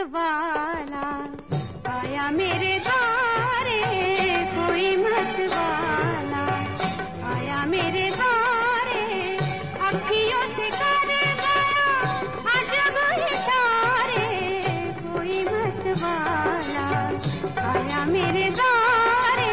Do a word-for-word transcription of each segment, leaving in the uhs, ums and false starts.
वाला आया मेरे द्वारे, कोई मत वाला आया मेरे द्वारे, अखियों से कर गया अजब इशारे, कोई मत वाला आया मेरे द्वारे।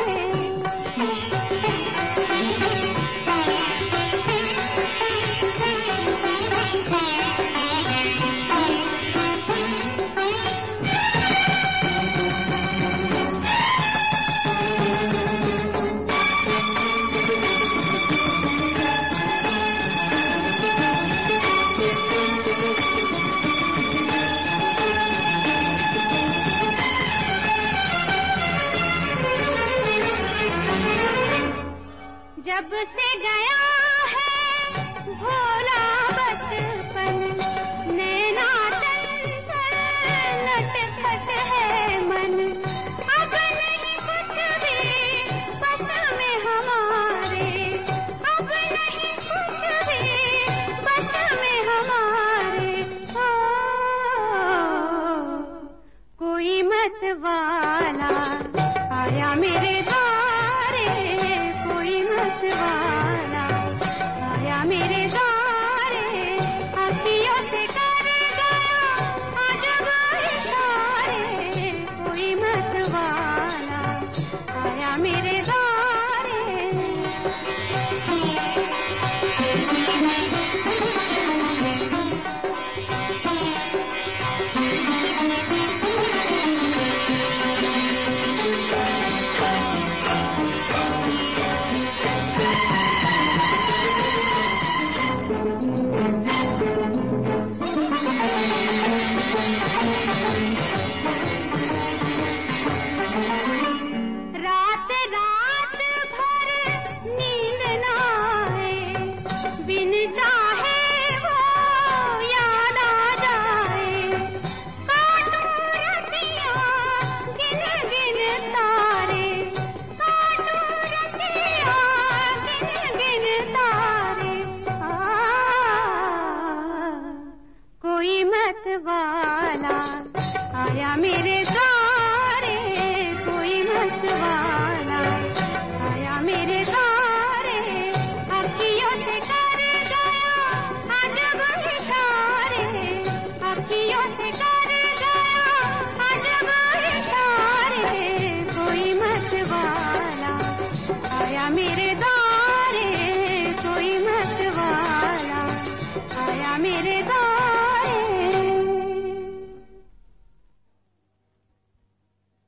जब से गया है भोला बचपन, नैना चंचल नटखट है मन, अब नहीं कुछ भी बस में हमारे, अब नहीं कुछ भी बस में हमारे। ओ, कोई मत वाला आया मेरे द्वारे, कोई मत वाला आया मेरे द्वारे, अखियों से कर गया अजब इशारे, कोई मत वाला आया मेरे द्वारे। कोई मत वाला आया मेरे द्वारे, कोई मत वाला आया मेरे द्वारे, अखियों से कर गया अजब इशारे, अखियों से कर गया अजब इशारे, कोई मत वाला आया मेरे द्वारे, कोई मत वाला आया मेरे द्वारे।